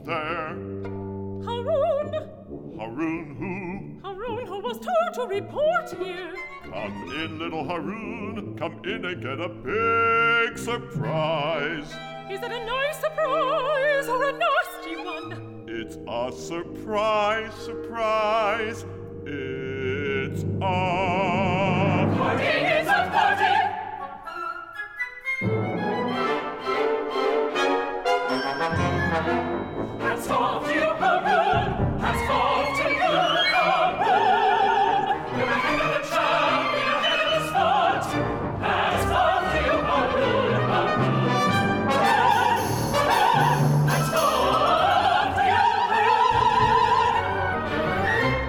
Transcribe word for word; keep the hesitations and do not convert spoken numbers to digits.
there? Haroun! Haroun who? Haroun who was told to report here. Come in, little Haroun. Come in and get a big surprise. Is it a nice surprise or a nasty one? It's a surprise, surprise. It's a... Party, it's a party!